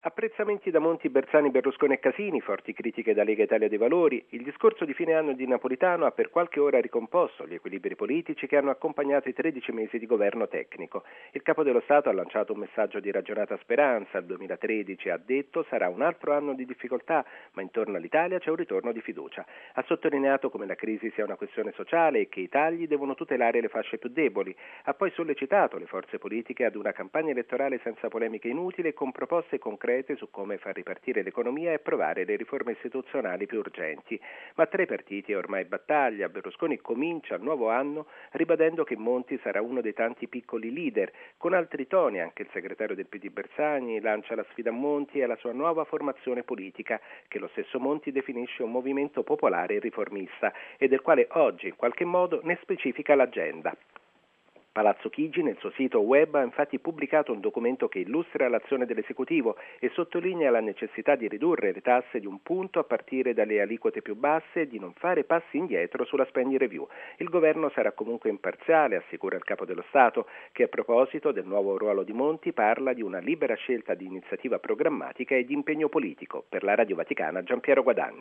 Apprezzamenti da Monti, Bersani, Berlusconi e Casini, forti critiche da Lega Italia dei Valori. Il discorso di fine anno di Napolitano ha per qualche ora ricomposto gli equilibri politici che hanno accompagnato i 13 mesi di governo tecnico. Il Capo dello Stato ha lanciato un messaggio di ragionata speranza. Il 2013, ha detto, sarà un altro anno di difficoltà, ma intorno all'Italia c'è un ritorno di fiducia. Ha sottolineato come la crisi sia una questione sociale e che i tagli devono tutelare le fasce più deboli. Ha poi sollecitato le forze politiche ad una campagna elettorale senza polemiche inutili e con proposte concrete su come far ripartire l'economia e approvare le riforme istituzionali più urgenti. Ma tra i partiti è ormai battaglia. Berlusconi comincia il nuovo anno ribadendo che Monti sarà uno dei tanti piccoli leader. Con altri toni anche il segretario del PD Bersani lancia la sfida a Monti e alla sua nuova formazione politica, che lo stesso Monti definisce un movimento popolare e riformista e del quale oggi in qualche modo ne specifica l'agenda. Palazzo Chigi nel suo sito web ha infatti pubblicato un documento che illustra l'azione dell'esecutivo e sottolinea la necessità di ridurre le tasse di un punto a partire dalle aliquote più basse e di non fare passi indietro sulla spending review. Il governo sarà comunque imparziale, assicura il Capo dello Stato, che a proposito del nuovo ruolo di Monti parla di una libera scelta di iniziativa programmatica e di impegno politico. Per la Radio Vaticana, Giampiero Guadagni.